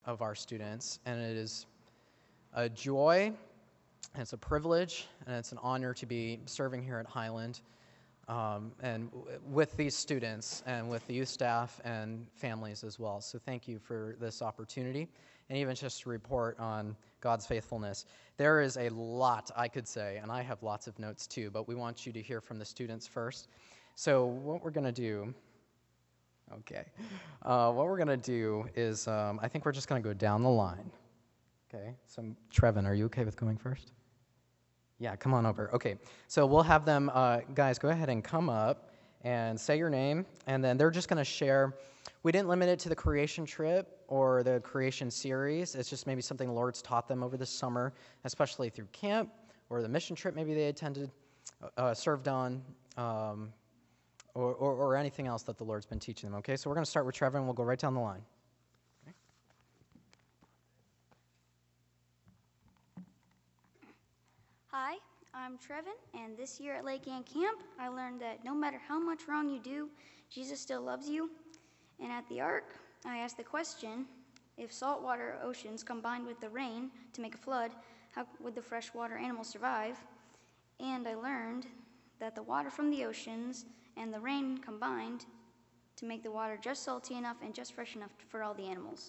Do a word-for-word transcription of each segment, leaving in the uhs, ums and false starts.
of our students, and it is a joy, and it's a privilege, and it's an honor to be serving here at Highland um, and w- with these students and with the youth staff and families as well. So thank you for this opportunity, and even just to report on God's faithfulness. There is a lot I could say, and I have lots of notes too, but we want you to hear from the students first. So what we're going to do, okay, uh, what we're going to do is um, I think we're just going to go down the line. Okay, so Trevin, are you okay with going first? Yeah, come on over. Okay, so we'll have them, uh, guys, go ahead and come up and say your name, and then they're just going to share. We didn't limit it to the creation trip or the creation series. It's just maybe something the Lord's taught them over the summer, especially through camp or the mission trip maybe they attended, uh, served on, um, or, or, or anything else that the Lord's been teaching them. Okay, so we're going to start with Trevor, and we'll go right down the line. Hi, I'm Trevin, and this year at Lake Ann Camp, I learned that no matter how much wrong you do, Jesus still loves you. And at the Ark, I asked the question, if saltwater oceans combined with the rain to make a flood, how would the freshwater animals survive? And I learned that the water from the oceans and the rain combined to make the water just salty enough and just fresh enough for all the animals.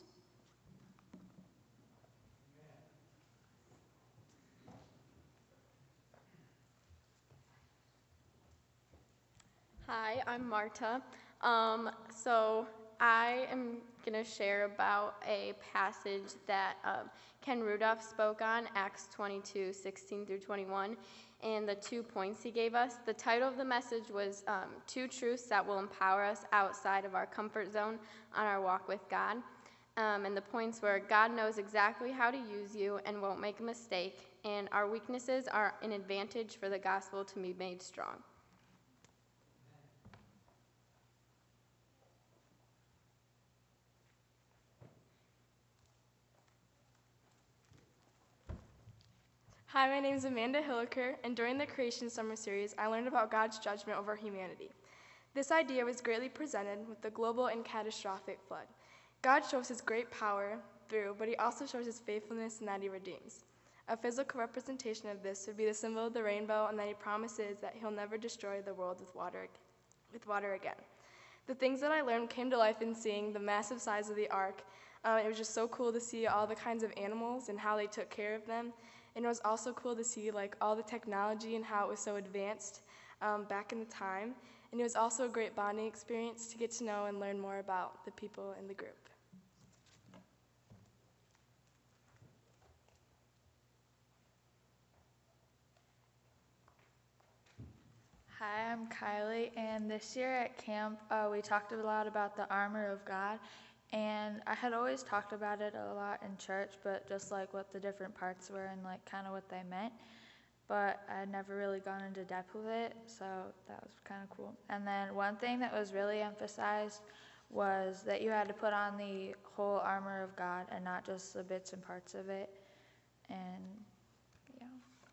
Hi, I'm Marta. Um, so I am going to share about a passage that um, Ken Rudolph spoke on, Acts twenty-two, sixteen through twenty-one, and the two points he gave us. The title of the message was um, Two Truths That Will Empower Us Outside of Our Comfort Zone on Our Walk with God. Um, and the points were, God knows exactly how to use you and won't make a mistake, and our weaknesses are an advantage for the gospel to be made strong. Hi, my name is Amanda Hilliker, and during the Creation Summer Series, I learned about God's judgment over humanity. This idea was greatly presented with the global and catastrophic flood. God shows his great power through, but he also shows his faithfulness in that he redeems. A physical representation of this would be the symbol of the rainbow, and that he promises that he'll never destroy the world with water, with water again. The things that I learned came to life in seeing the massive size of the ark. Um, it was just so cool to see all the kinds of animals and how they took care of them. And it was also cool to see like all the technology and how it was so advanced um, back in the time. And it was also a great bonding experience to get to know and learn more about the people in the group. Hi, I'm Kylie, and this year at camp, uh, we talked a lot about the armor of God, and I had always talked about it a lot in church, but just like what the different parts were and like kind of what they meant, but I had never really gone into depth with it, so that was kind of cool. And then one thing that was really emphasized was that you had to put on the whole armor of God and not just the bits and parts of it, and yeah.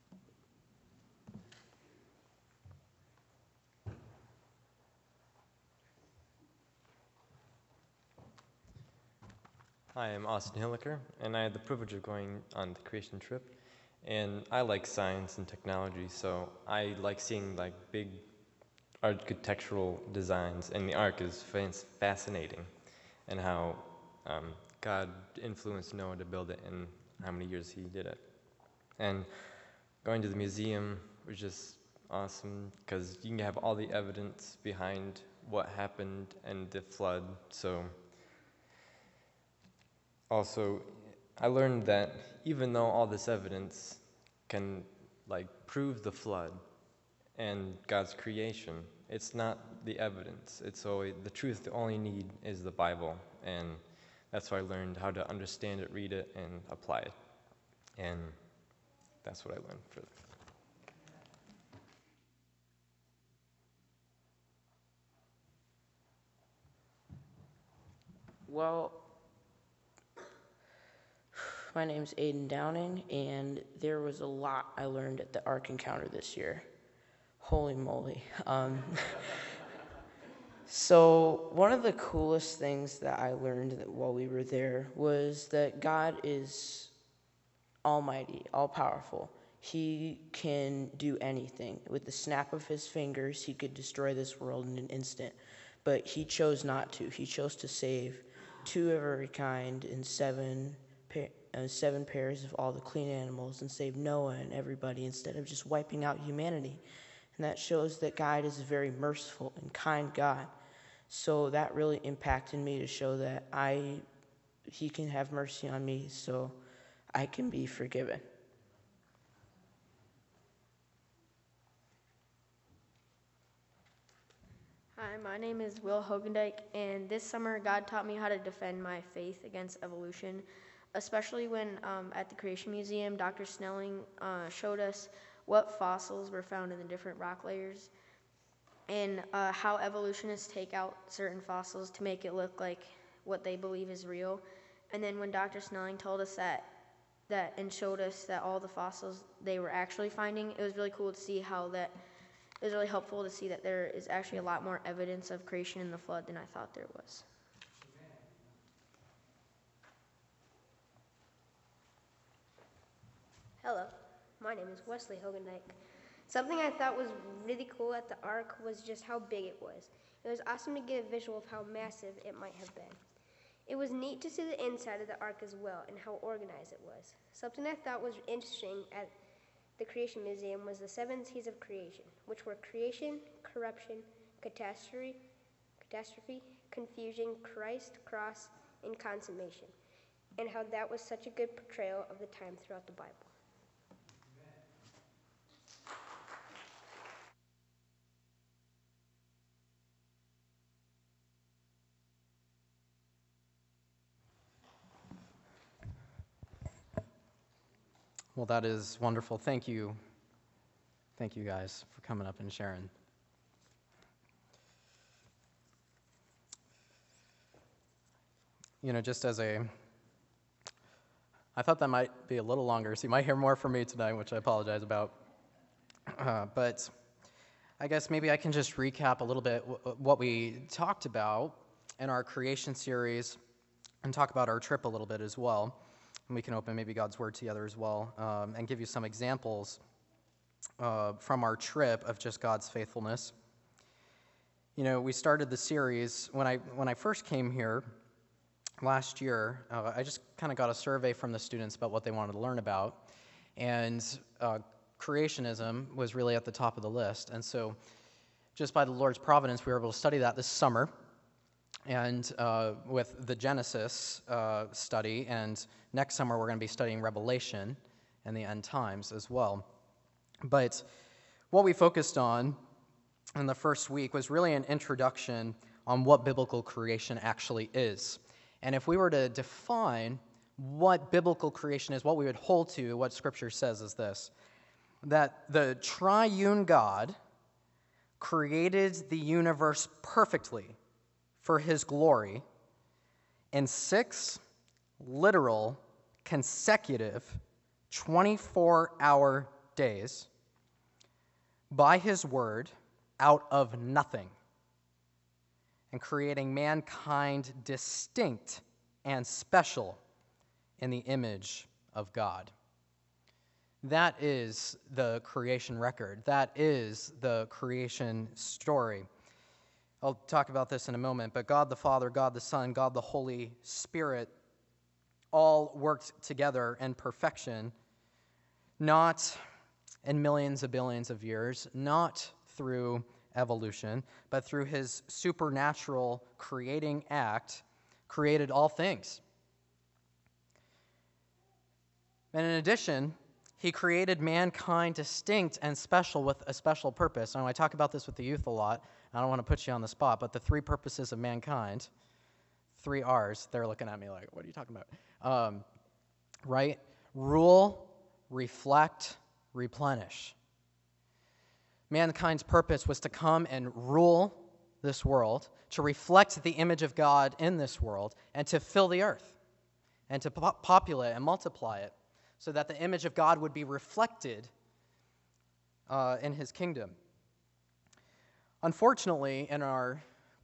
Hi, I'm Austin Hilliker, and I had the privilege of going on the creation trip. And I like science and technology, so I like seeing like big architectural designs, and the Ark is fascinating, and how um, God influenced Noah to build it, and how many years he did it. And going to the museum was just awesome because you can have all the evidence behind what happened and the flood. So. Also, I learned that even though all this evidence can like prove the flood and God's creation, it's not the evidence. It's always the truth. The only need is the Bible, and that's why I learned how to understand it, read it, and apply it. And that's what I learned for that. Well, my name's Aiden Downing, and there was a lot I learned at the Ark Encounter this year. Holy moly. Um, So, one of the coolest things that I learned that while we were there was that God is almighty, all powerful. He can do anything. With the snap of his fingers, he could destroy this world in an instant. But he chose not to. He chose to save two of every kind and seven, pa- uh, seven pairs of all the clean animals and save Noah and everybody instead of just wiping out humanity. And that shows that God is a very merciful and kind God. So that really impacted me to show that I, he can have mercy on me so I can be forgiven. Hi, my name is Will Hogendijk, and this summer God taught me how to defend my faith against evolution, especially when um, at the Creation Museum, Doctor Snelling uh, showed us what fossils were found in the different rock layers and uh, how evolutionists take out certain fossils to make it look like what they believe is real. And then when Doctor Snelling told us that, that and showed us that all the fossils they were actually finding, it was really cool to see how that, it was really helpful to see that there is actually a lot more evidence of creation in the flood than I thought there was. Hello, my name is Wesley Hogendijk. Something I thought was really cool at the Ark was just how big it was. It was awesome to get a visual of how massive it might have been. It was neat to see the inside of the Ark as well and how organized it was. Something I thought was interesting at the Creation Museum was the seven C's of creation, which were creation, corruption, catastrophe, catastrophe, confusion, Christ, cross, and consummation, and how that was such a good portrayal of the time throughout the Bible. Well, that is wonderful. Thank you. Thank you guys for coming up and sharing. You know, just as a, I thought that might be a little longer, so you might hear more from me tonight, which I apologize about. Uh, but I guess maybe I can just recap a little bit w- what we talked about in our creation series and talk about our trip a little bit as well. And we can open maybe God's Word together as well um, and give you some examples uh, from our trip of just God's faithfulness. You know, we started the series, when I when I first came here last year, uh, I just kind of got a survey from the students about what they wanted to learn about. And uh, creationism was really at the top of the list. And so just by the Lord's providence, we were able to study that this summer. And uh, with the Genesis uh, study, and next summer we're going to be studying Revelation and the end times as well. But what we focused on in the first week was really an introduction on what biblical creation actually is. And if we were to define what biblical creation is, what we would hold to, what Scripture says is this, that the triune God created the universe perfectly for his glory in six literal, consecutive, twenty-four hour days by his word out of nothing, and creating mankind distinct and special in the image of God. That is the creation record. That is the creation story. I'll talk about this in a moment, but God the Father, God the Son, God the Holy Spirit all worked together in perfection, not in millions of billions of years, not through evolution, but through his supernatural creating act, created all things. And in addition, he created mankind distinct and special with a special purpose. And I talk about this with the youth a lot. I don't want to put you on the spot, but the three purposes of mankind, three R's, they're looking at me like, what are you talking about? Um, right? Rule, reflect, replenish. Mankind's purpose was to come and rule this world, to reflect the image of God in this world, and to fill the earth, and to po- populate and multiply it, so that the image of God would be reflected uh, in his kingdom. Unfortunately, in our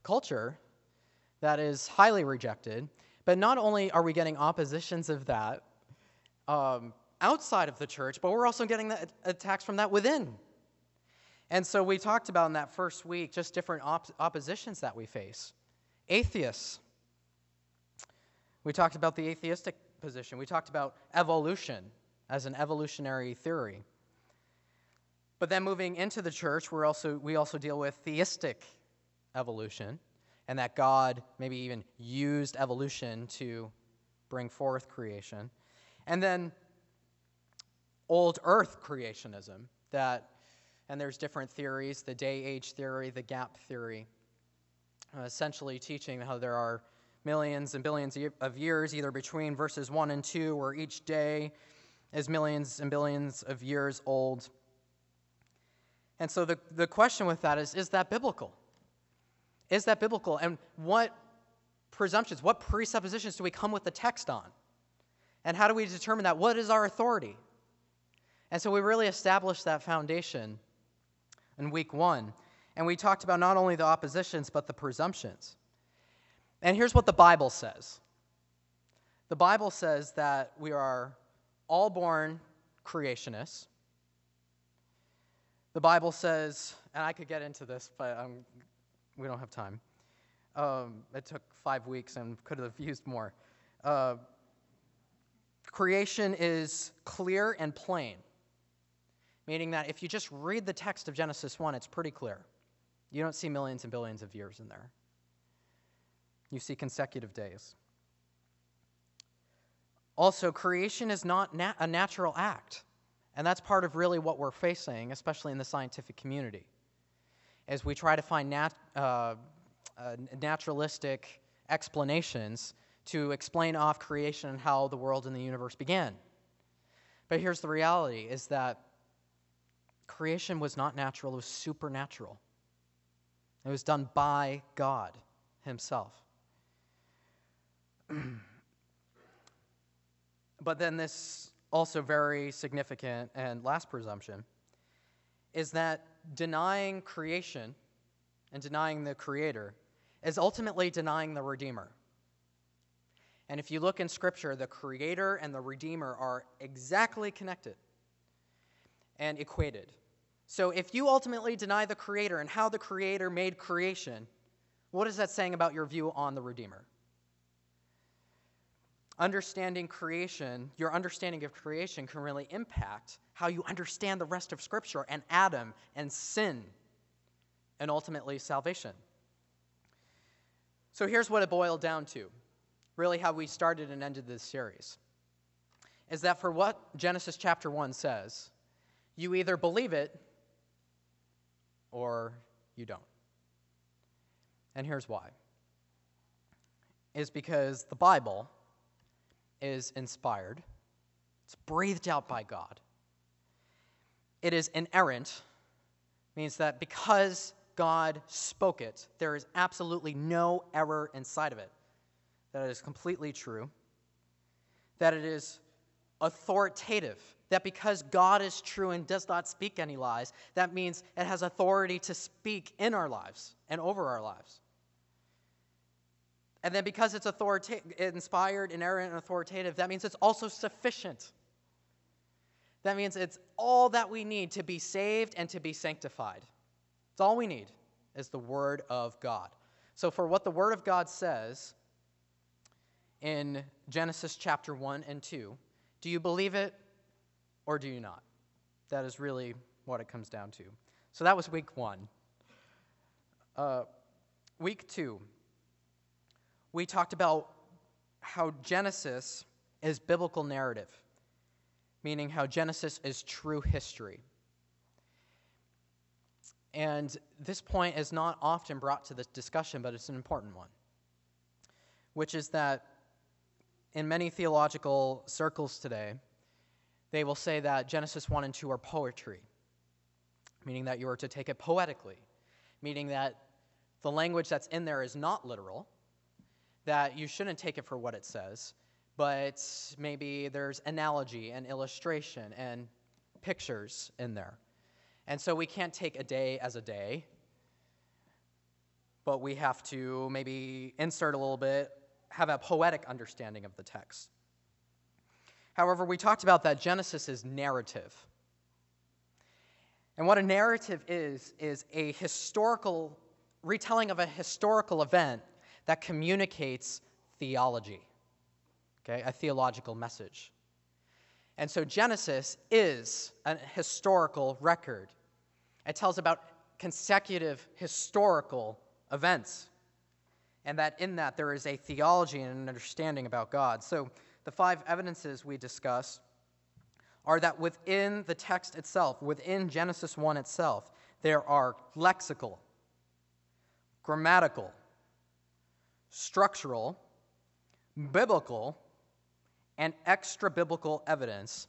culture that is highly rejected, but not only are we getting oppositions of that um, outside of the church, but we're also getting the attacks from that within. And so we talked about in that first week just different op- oppositions that we face. Atheists. We talked about the atheistic position. We talked about evolution as an evolutionary theory. But then moving into the church, we're also, we also deal with theistic evolution, and that God maybe even used evolution to bring forth creation. And then old earth creationism, that, and there's different theories, the day-age theory, the gap theory, uh, essentially teaching how there are millions and billions of years either between verses one and two, where each day is millions and billions of years old. And so the, the question with that is, is that biblical? Is that biblical? And what presumptions, what presuppositions do we come with the text on? And how do we determine that? What is our authority? And so we really established that foundation in week one. And we talked about not only the oppositions, but the presumptions. And here's what the Bible says. The Bible says that we are all born creationists. The Bible says, and I could get into this, but um, we don't have time. Um, it took five weeks and could have used more. Uh, creation is clear and plain, meaning that if you just read the text of Genesis one, it's pretty clear. You don't see millions and billions of years in there. You see consecutive days. Also, creation is not nat- a natural act. And that's part of really what we're facing, especially in the scientific community, as we try to find nat- uh, uh, naturalistic explanations to explain off creation and how the world and the universe began. But here's the reality, is that creation was not natural, it was supernatural. It was done by God himself. But then this also very significant and last presumption is that denying creation and denying the Creator is ultimately denying the Redeemer. And if you look in Scripture, the Creator and the Redeemer are exactly connected and equated. So if you ultimately deny the Creator and how the Creator made creation, what is that saying about your view on the Redeemer? Understanding creation, your understanding of creation can really impact how you understand the rest of Scripture and Adam and sin and ultimately salvation. So here's what it boiled down to, really how we started and ended this series, is that for what Genesis chapter one says, you either believe it or you don't. And here's why. Is because the Bible is inspired. It's breathed out by God. It is inerrant, means that because God spoke it, there is absolutely no error inside of it. That it is completely true. That it is authoritative. That because God is true and does not speak any lies, that means it has authority to speak in our lives and over our lives. And then because it's authorita- inspired, inerrant, and authoritative, that means it's also sufficient. That means it's all that we need to be saved and to be sanctified. It's all we need is the Word of God. So for what the Word of God says in Genesis chapter one and two, do you believe it or do you not? That is really what it comes down to. So that was week one. Uh, week two. We talked about how Genesis is biblical narrative, meaning how Genesis is true history. And this point is not often brought to this discussion, but it's an important one, which is that in many theological circles today, they will say that Genesis one and two are poetry, meaning that you are to take it poetically, meaning that the language that's in there is not literal, that you shouldn't take it for what it says, but maybe there's analogy and illustration and pictures in there. And so we can't take a day as a day, but we have to maybe insert a little bit, have a poetic understanding of the text. However, we talked about that Genesis is narrative. And what a narrative is, is a historical retelling of a historical event that communicates theology, okay, a theological message. And so Genesis is a historical record. It tells about consecutive historical events, and that in that there is a theology and an understanding about God. So the five evidences we discuss are that within the text itself, within Genesis one itself, there are lexical, grammatical, structural, biblical, and extra-biblical evidence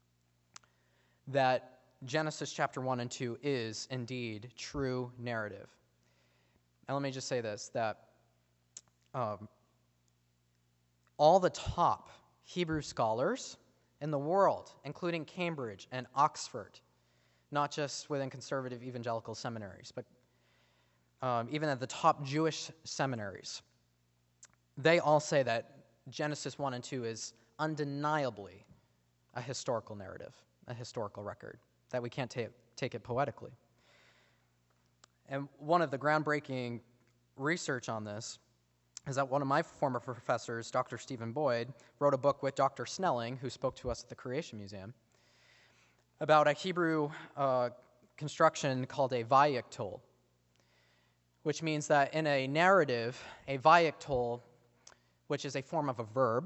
that Genesis chapter one and two is indeed true narrative. And let me just say this, that um, all the top Hebrew scholars in the world, including Cambridge and Oxford, not just within conservative evangelical seminaries, but um, even at the top Jewish seminaries, they all say that Genesis one and two is undeniably a historical narrative, a historical record, that we can't ta- take it poetically. And one of the groundbreaking research on this is that one of my former professors, Doctor Stephen Boyd, wrote a book with Doctor Snelling, who spoke to us at the Creation Museum, about a Hebrew uh, construction called a vayiktol, which means that in a narrative, a vayiktol, which is a form of a verb,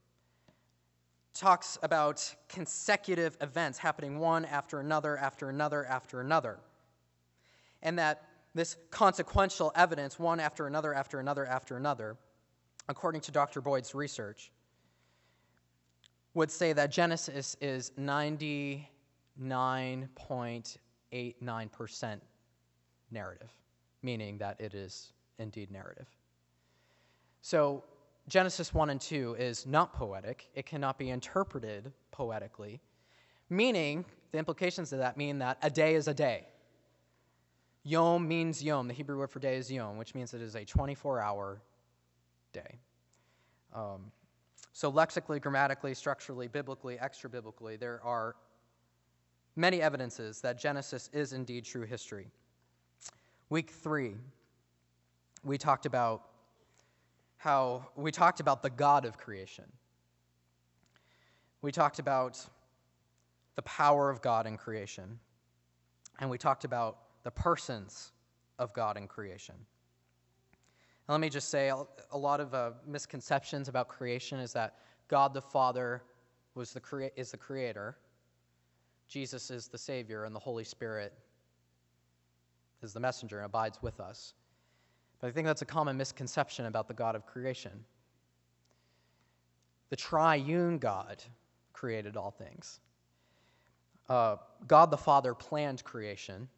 talks about consecutive events happening one after another, after another, after another. And that this consequential evidence, one after another, after another, after another, according to Doctor Boyd's research, would say that Genesis is ninety-nine point eight nine percent narrative, meaning that it is indeed narrative. So Genesis one and two is not poetic. It cannot be interpreted poetically, meaning, the implications of that mean that a day is a day. Yom means yom. The Hebrew word for day is yom, which means it is a twenty-four hour day. Um, so lexically, grammatically, structurally, biblically, extra-biblically, there are many evidences that Genesis is indeed true history. Week three, we talked about how we talked about the God of creation. We talked about the power of God in creation. And we talked about the persons of God in creation. Now, let me just say, a lot of uh, misconceptions about creation is that God the Father was the crea- is the creator, Jesus is the Savior, and the Holy Spirit is the messenger and abides with us. But I think that's a common misconception about the God of creation. The triune God created all things. Uh, God the Father planned creation.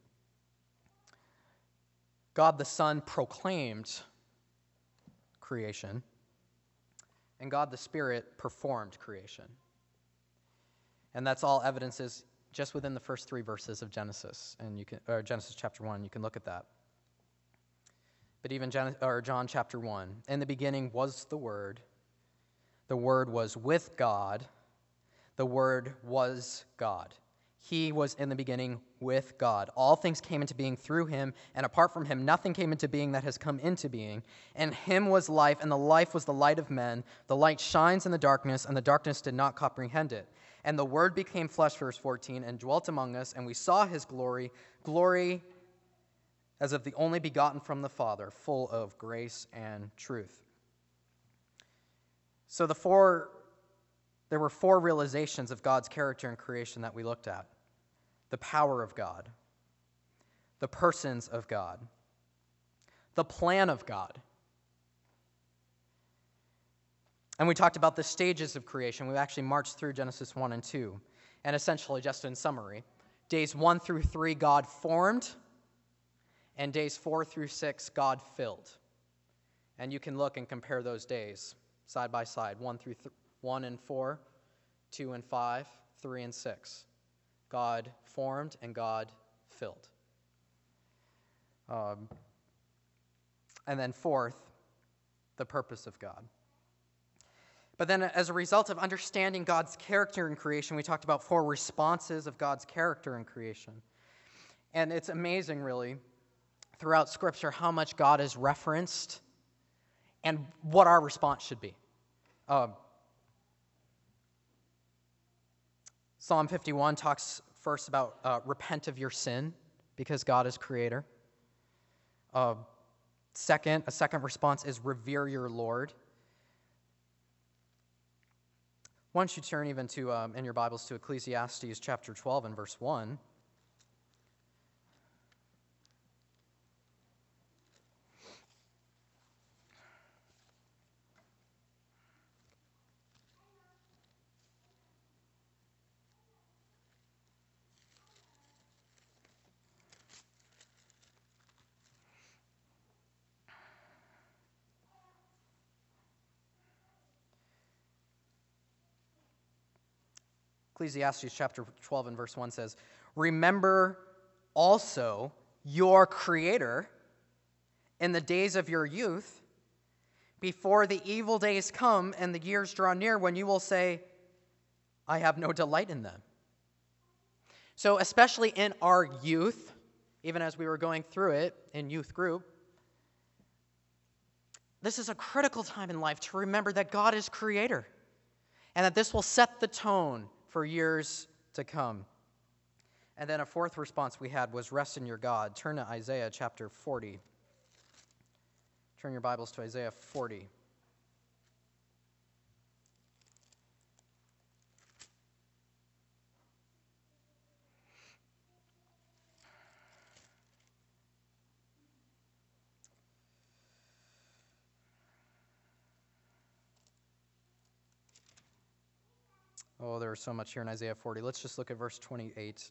God the Son proclaimed creation. And God the Spirit performed creation. And that's all evidences just within the first three verses of Genesis, and you can, or Genesis chapter one. You can look at that. But even Gen- or John chapter one, in the beginning was the Word. The Word was with God. The Word was God. He was in the beginning with God. All things came into being through him, and apart from him, nothing came into being that has come into being. And him was life, and the life was the light of men. The light shines in the darkness, and the darkness did not comprehend it. And the Word became flesh, verse fourteen, and dwelt among us, and we saw his glory, glory as of the only begotten from the Father, full of grace and truth. So the four, there were four realizations of God's character in creation that we looked at. The power of God, the persons of God, the plan of God. And we talked about the stages of creation. We actually marched through Genesis one and two. And essentially, just in summary, days one through three, God formed, and days four through six, God filled. And you can look and compare those days side by side, one through th- one and four, two and five, three and six. God formed and God filled. Um, And then fourth, the purpose of God. But then as a result of understanding God's character in creation, we talked about four responses of God's character in creation. And it's amazing, really, throughout Scripture, how much God is referenced and what our response should be. Uh, Psalm fifty-one talks first about uh, repent of your sin because God is creator. Uh, second, a second response is revere your Lord. Why don't you turn even to, um, in your Bibles, to Ecclesiastes chapter twelve and verse one. Ecclesiastes chapter twelve and verse one says, remember also your Creator in the days of your youth, before the evil days come and the years draw near when you will say, I have no delight in them. So especially in our youth, even as we were going through it in youth group, this is a critical time in life to remember that God is Creator and that this will set the tone for years to come. And then a fourth response we had was rest in your God. Turn to Isaiah chapter forty. Turn your Bibles to Isaiah forty. Oh, there's so much here in Isaiah forty. Let's just look at verse twenty-eight.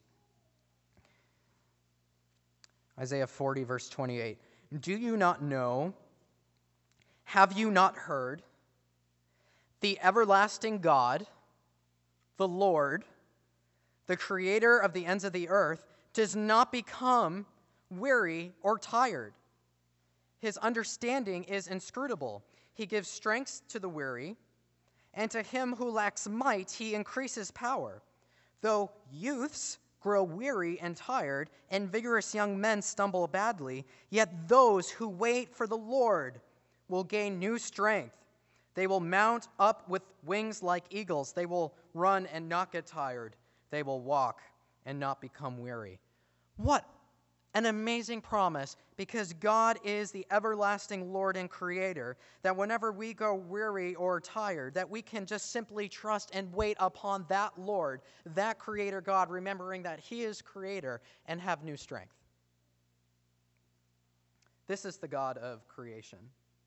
Isaiah forty, verse twenty-eight. Do you not know? Have you not heard? The everlasting God, the Lord, the creator of the ends of the earth, does not become weary or tired. His understanding is inscrutable. He gives strength to the weary, and to him who lacks might, he increases power. Though youths grow weary and tired, and vigorous young men stumble badly, yet those who wait for the Lord will gain new strength. They will mount up with wings like eagles. They will run and not get tired. They will walk and not become weary. What an amazing promise, because God is the everlasting Lord and Creator, that whenever we go weary or tired, that we can just simply trust and wait upon that Lord, that Creator God, remembering that He is Creator, and have new strength. This is the God of creation.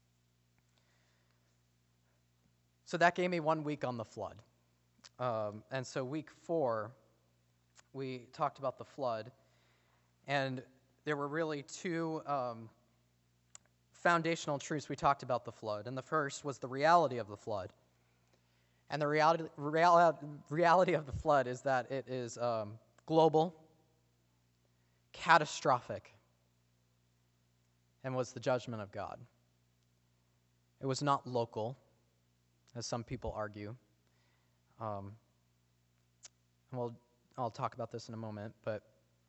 So that gave me one week on the flood. Um, and so week four, we talked about the flood. And there were really two um, foundational truths we talked about the flood. And the first was the reality of the flood. And the reality, real, reality of the flood is that it is um, global, catastrophic, and was the judgment of God. It was not local, as some people argue. Um, and we'll, I'll talk about this in a moment, but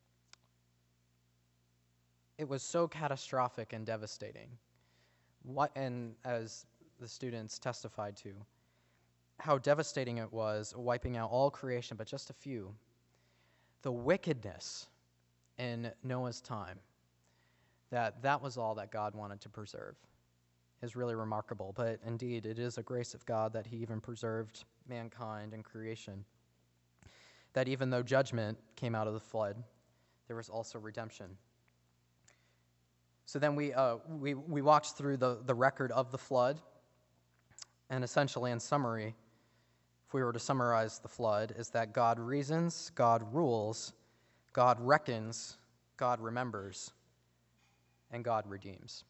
it was so catastrophic and devastating. What, and as the students testified to, how devastating it was, wiping out all creation, but just a few. The wickedness in Noah's time, that that was all that God wanted to preserve, is really remarkable. But indeed, it is a grace of God that He even preserved mankind and creation. That even though judgment came out of the flood, there was also redemption. So then we uh, we we walked through the, the record of the flood, and essentially in summary, if we were to summarize the flood, is that God reasons, God rules, God reckons, God remembers, and God redeems.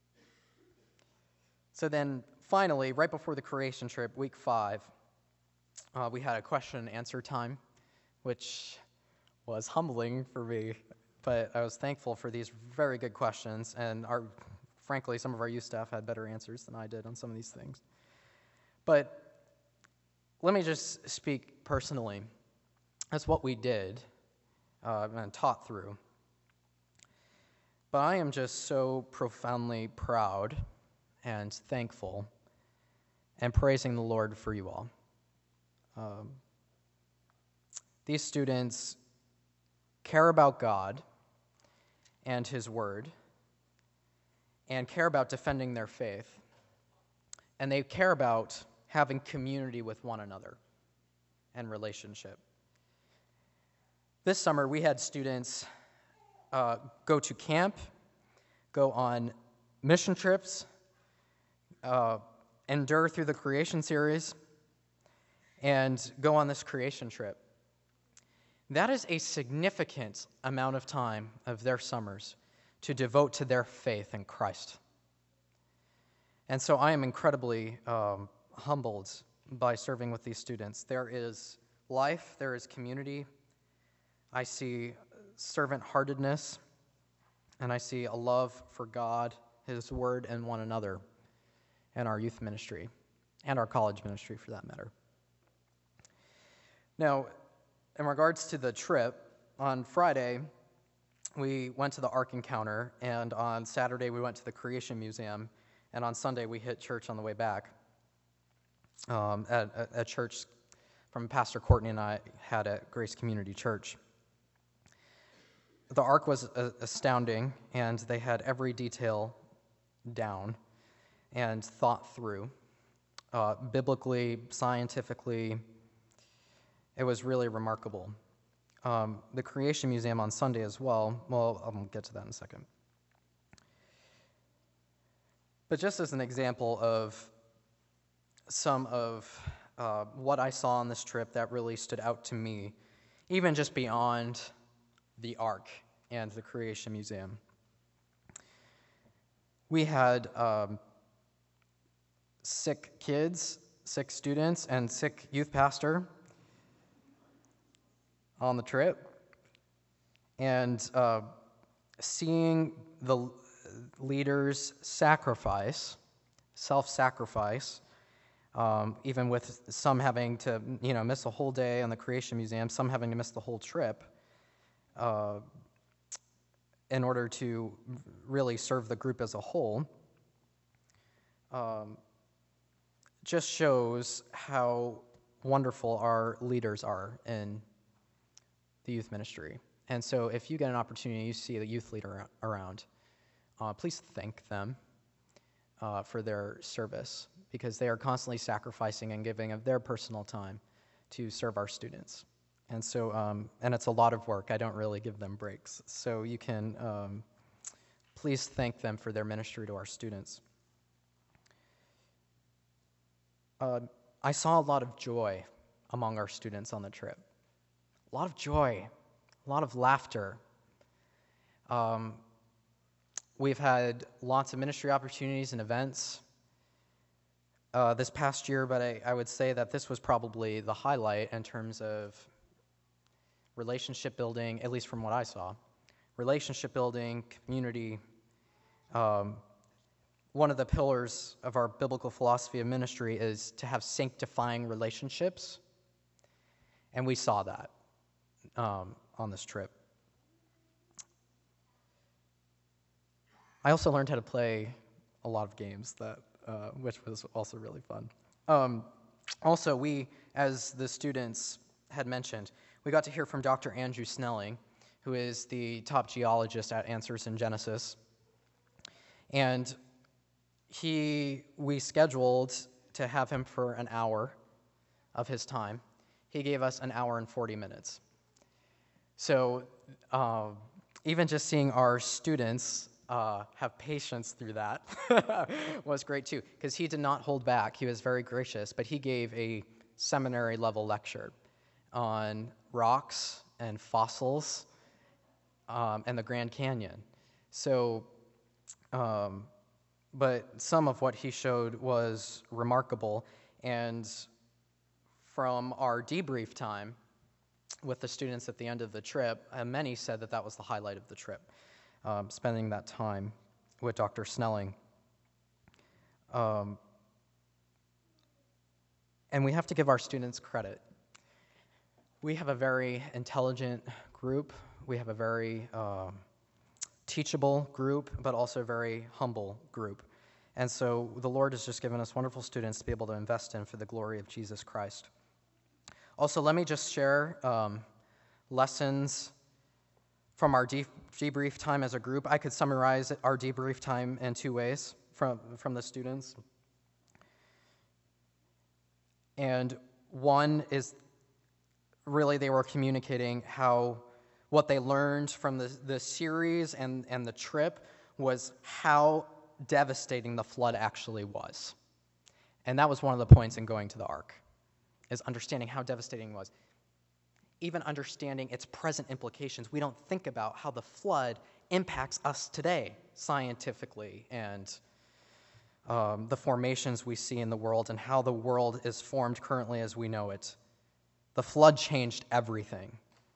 So then finally, right before the creation trip, week five, uh, we had a question and answer time, which was humbling for me. But I was thankful for these very good questions, and our frankly, some of our youth staff had better answers than I did on some of these things. But let me just speak personally. That's what we did uh, and taught through. But I am just so profoundly proud and thankful and praising the Lord for you all. Um, these students care about God and His Word and care about defending their faith. And they care about having community with one another and relationship. This summer, we had students uh, go to camp, go on mission trips, uh, endure through the creation series, and go on this creation trip. That is a significant amount of time of their summers to devote to their faith in Christ. And so I am incredibly um, humbled by serving with these students. There is life, there is community. I see servant-heartedness, and I see a love for God, His Word, and one another, and our youth ministry, and our college ministry for that matter. Now, in regards to the trip, on Friday, we went to the Ark Encounter, and on Saturday, we went to the Creation Museum, and on Sunday, we hit church on the way back um, at, at, at church from Pastor Courtney and I had at Grace Community Church. The Ark was uh, astounding, and they had every detail down and thought through, uh, biblically, scientifically. It was really remarkable. Um, the Creation Museum on Sunday as well, well, I'll get to that in a second. But just as an example of some of uh, what I saw on this trip that really stood out to me, even just beyond the Ark and the Creation Museum. We had um, sick kids, sick students, and sick youth pastor on the trip, and uh, seeing the leaders sacrifice, self-sacrifice, um, even with some having to, you know, miss a whole day on the Creation Museum, some having to miss the whole trip, uh, in order to really serve the group as a whole, um, just shows how wonderful our leaders are in the youth ministry. And so if you get an opportunity, you see a youth leader around, uh, please thank them uh, for their service, because they are constantly sacrificing and giving of their personal time to serve our students. And so, um, and it's a lot of work. I don't really give them breaks. So you can um, please thank them for their ministry to our students. Uh, I saw a lot of joy among our students on the trip. A lot of joy, a lot of laughter. Um, we've had lots of ministry opportunities and events uh, this past year, but I, I would say that this was probably the highlight in terms of relationship building, at least from what I saw. Relationship building, community. Um, one of the pillars of our biblical philosophy of ministry is to have sanctifying relationships, and we saw that um, on this trip. I also learned how to play a lot of games, that uh, which was also really fun. Um, also, we, as the students had mentioned, we got to hear from Doctor Andrew Snelling, who is the top geologist at Answers in Genesis. And he, we scheduled to have him for an hour of his time. He gave us an hour and forty minutes. So uh, even just seeing our students uh, have patience through that was great too, because he did not hold back. He was very gracious, but he gave a seminary level lecture on rocks and fossils um, and the Grand Canyon. So, um, but some of what he showed was remarkable, and from our debrief time with the students at the end of the trip, uh, many said that that was the highlight of the trip, um, spending that time with Doctor Snelling. Um, and we have to give our students credit. We have a very intelligent group. We have a very um, teachable group, but also a very humble group. And so the Lord has just given us wonderful students to be able to invest in for the glory of Jesus Christ. Also, let me just share um, lessons from our de- debrief time as a group. I could summarize our debrief time in two ways from, from the students. And one is really they were communicating how what they learned from the, the series and, and the trip was how devastating the flood actually was. And that was one of the points in going to the ark, is understanding how devastating it was. Even understanding its present implications. We don't think about how the flood impacts us today, scientifically, and um, the formations we see in the world and how the world is formed currently as we know it. The flood changed everything.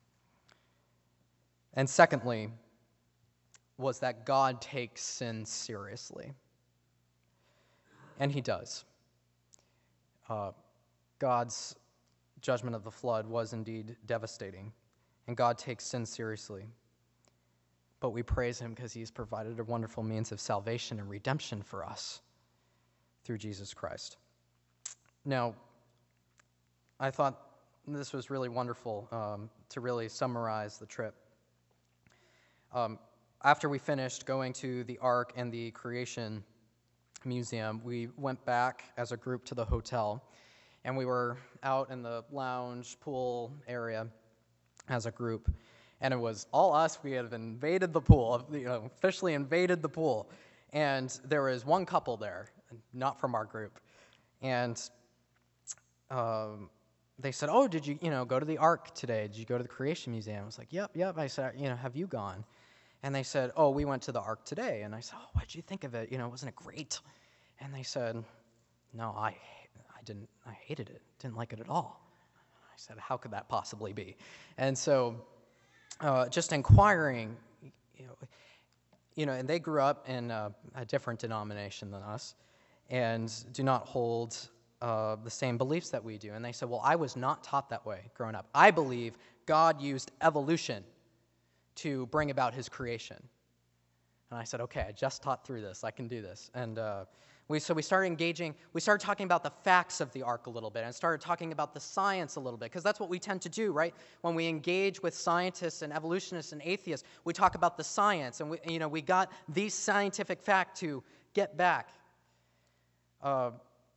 And secondly, was that God takes sin seriously. And he does. Uh, God's judgment of the flood was indeed devastating, and God takes sin seriously. But we praise him because he's provided a wonderful means of salvation and redemption for us through Jesus Christ. Now, I thought this was really wonderful um, to really summarize the trip. Um, after we finished going to the Ark and the Creation Museum, we went back as a group to the hotel, and we were out in the lounge pool area as a group, and it was all us. We had invaded the pool, you know, officially invaded the pool, and there was one couple there, not from our group, and um, they said, "Oh, did you, you know, go to the Ark today? Did you go to the Creation Museum?" I was like, "Yep, yep." I said, "You know, have you gone?" And they said, "Oh, we went to the Ark today." And I said, "Oh, what did you think of it? You know, wasn't it great?" And they said, "No, I, I didn't. I hated it. Didn't like it at all." I said, "How could that possibly be?" And so, uh, just inquiring, you know, you know, and they grew up in a, a different denomination than us, and do not hold uh, the same beliefs that we do. And they said, "Well, I was not taught that way growing up. I believe God used evolution to bring about his creation." And I said, "Okay, I just taught through this. I can do this." And uh, we so we started engaging. We started talking about the facts of the ark a little bit, and started talking about the science a little bit, because that's what we tend to do, right? When we engage with scientists and evolutionists and atheists, we talk about the science, and we, you know, we got these scientific facts to get back. Uh,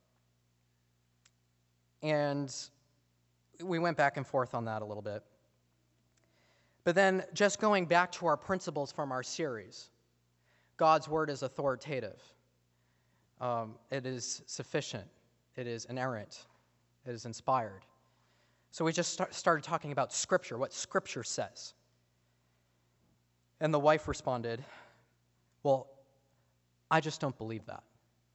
and we went back and forth on that a little bit. But then just going back to our principles from our series, God's word is authoritative. Um, it is sufficient. It is inerrant. It is inspired. So we just start, started talking about Scripture, what Scripture says. And the wife responded, "Well, I just don't believe that."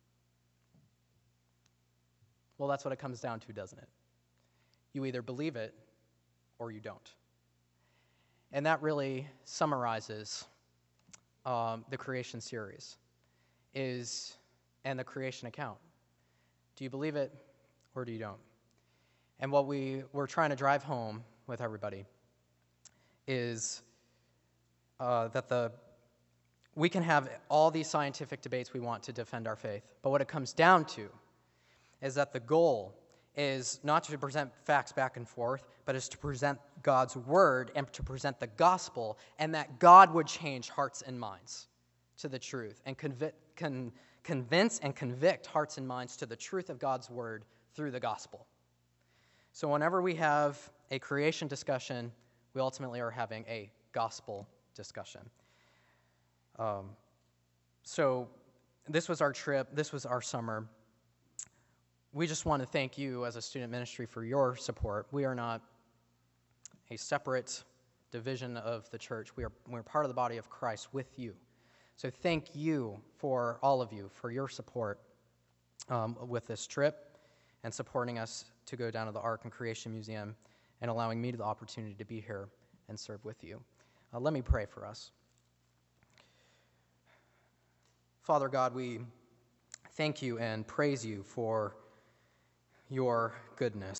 Well, that's what it comes down to, doesn't it? You either believe it or you don't. And that really summarizes um, the creation series is and the creation account. Do you believe it or do you don't? And what we were trying to drive home with everybody is uh, that the we can have all these scientific debates we want to defend our faith, but what it comes down to is that the goal is not to present facts back and forth, but is to present God's word and to present the gospel, and that God would change hearts and minds to the truth and convi- con- convince and convict hearts and minds to the truth of God's word through the gospel. So whenever we have a creation discussion, we ultimately are having a gospel discussion. Um, so this was our trip. This was our summer. We just want to thank you as a student ministry for your support. We are not a separate division of the church. We are we're part of the body of Christ with you. So thank you for all of you for your support um, with this trip and supporting us to go down to the Ark and Creation Museum and allowing me the opportunity to be here and serve with you. Uh, let me pray for us. Father God, we thank you and praise you for your goodness.